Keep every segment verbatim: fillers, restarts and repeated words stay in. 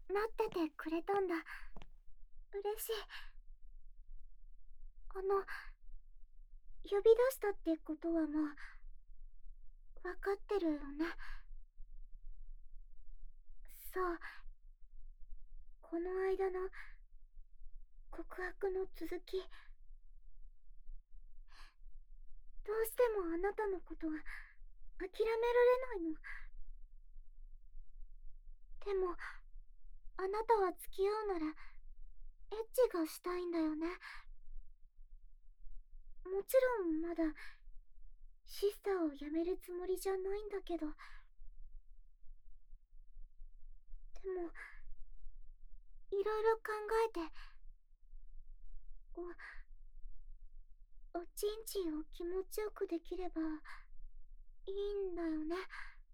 待っててくれたんだ。嬉しい。あの、呼び出したってことはもう、わかってるよね。そう。この間の告白の続き、どうしてもあなたのことが諦められないの。でも、あなたは付き合うなら、エッチがしたいんだよね。もちろんまだ、シスターを辞めるつもりじゃないんだけど。でも、いろいろ考えて、お、おちんちんを気持ちよくできれば、いいんだよね。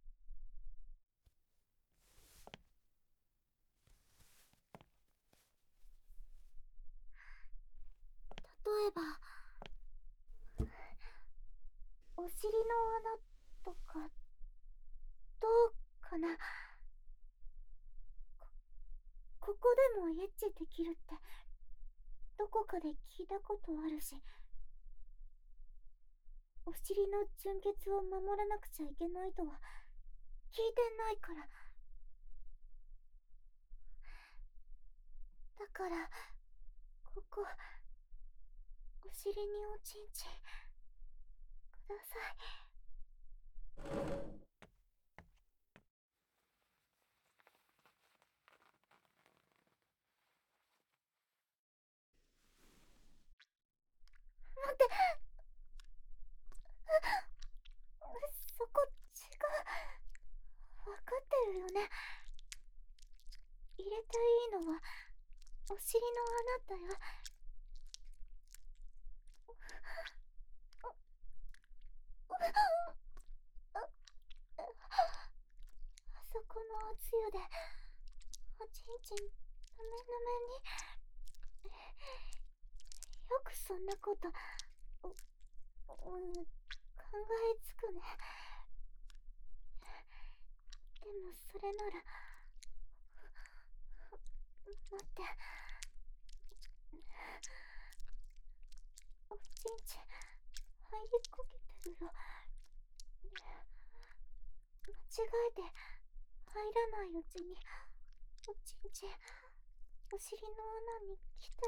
例えば、お尻の穴とか、どうかな。こ、ここでもエッチできるって、どこかで聞いたことあるし、お尻の純潔を守らなくちゃいけないとは、聞いてないから。だから、ここ、お尻におちんちん、ください。待って、そこ違う。わかってるよね。入れていいのは、お尻の穴だよ。あそこのおつゆで、おちんちん、ぬめぬめに。よくそんなこと、う、うん、考えつくね。でもそれなら、待って。おちんちん、入りかけてるよ。間違えて、入らないうちに、おちんちん、お尻の穴に来て。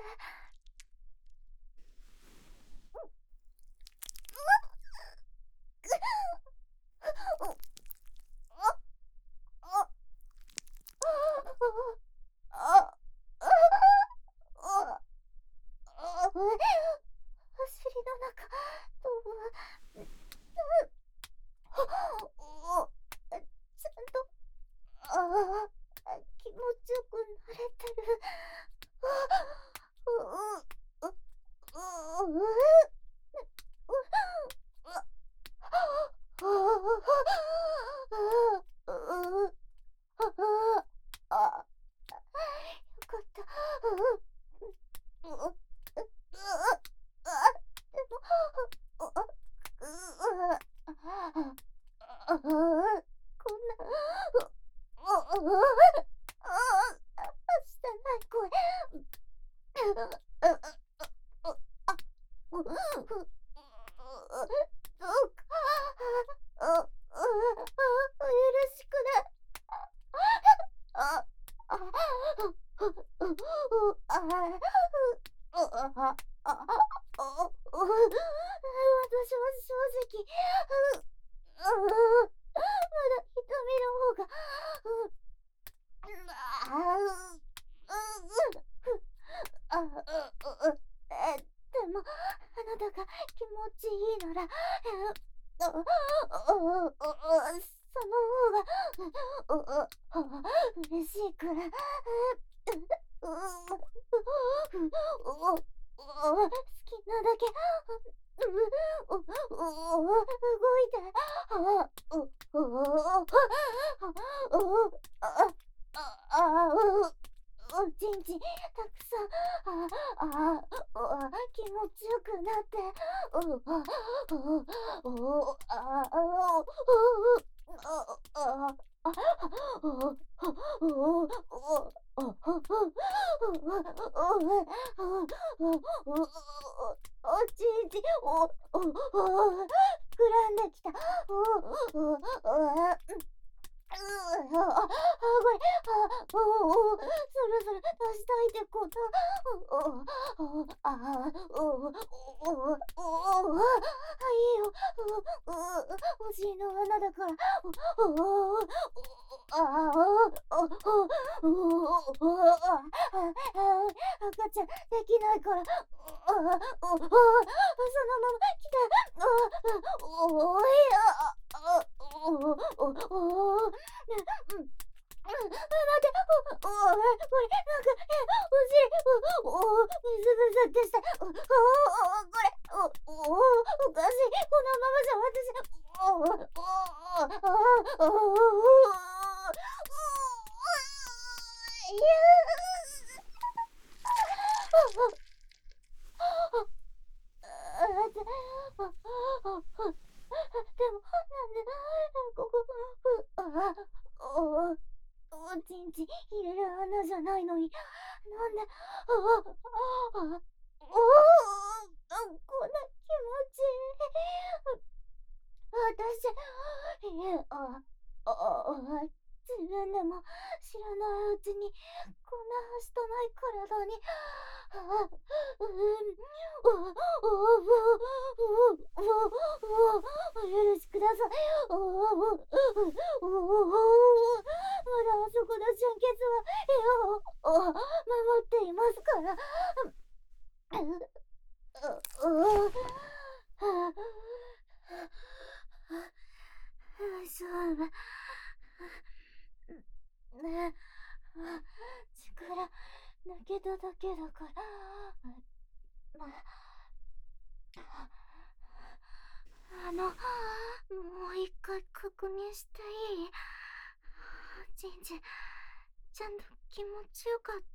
お尻の中、どう、ちゃんと、ああ、気持ちよくなれてる。う、う、う、う、う、よかった。こんな、してない声。どうか、許しくれ。あ、あ、私は正直、まだ瞳の方が、え、でも、あなたが気持ちいいなら、その方が、嬉しいから。好きなだけ、動いて。おちんちんたくさん、ああ、気持ちよくなって。 お、お、お、お、お、お、お、お、おちんちん、お、お、お、膨らんできた。お、お、お、あ、うう、あ、あ、これ、あ、おお、そろそろ出したいってこと。おお、お、あ、おお、おお、おお、あ、いいよ。うう、お尻の穴だから。おお、お、あ、お、お、お、お、お、あ、あ、赤ちゃんできないから。あ、お、お、そのまま来て。あ、お、おい、あ、あ、お、お、お、お、ね、うん。うん、待って、お、お、これ、なんか、え、お尻、お、お、ブスブスってした。お、お、これ、お、お、おかしい。このままじゃ私、お、お、お、お、お、お、いやあ、でも、なんで、ここ、あ、お、おちんちん入れる穴じゃないのに、なんで、あ、あ、あ、おお、こんな気持ちいい。私、え、あ、あ、あ、自分でも知らないうちに、こんなはしとない体に、あ、うん、お、お、お、お、お、お、許しください。お、お、お、お、お、まだあそこの純潔は、絵を、守っていますから。う、う、そうだ。ね、力抜けただけだから。ま、あの、もう一回確認していい？ちんちん、ちゃんと気持ちよかった？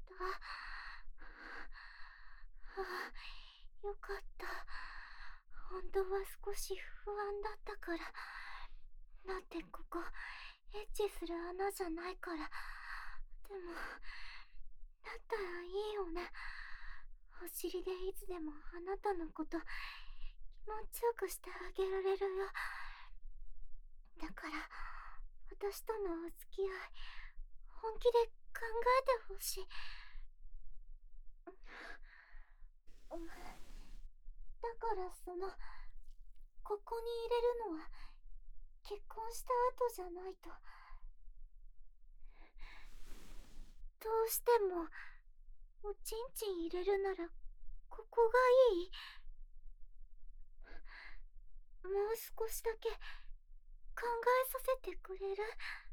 よかった。本当は少し不安だったから。だってここ、エッチする穴じゃないから。でも、だったらいいよね。お尻でいつでもあなたのこと気持ちよくしてあげられるよ。だから私とのお付き合い本気で考えてほしい。だからそのここに入れるのは結婚した後じゃないと。どうしてもおちんちん入れるならここがいい？もう少しだけ考えさせてくれる？